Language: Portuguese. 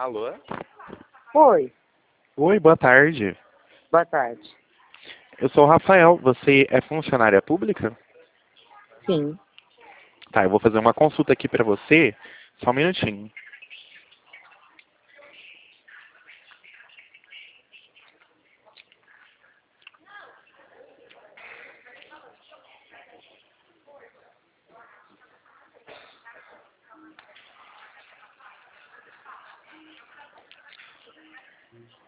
Alô? Oi, Oi, boa tarde. boa tarde. Eu sou o Rafael. Você é funcionária pública? Sim, Tá, eu vou fazer uma consulta aqui pra você. Só um minutinho.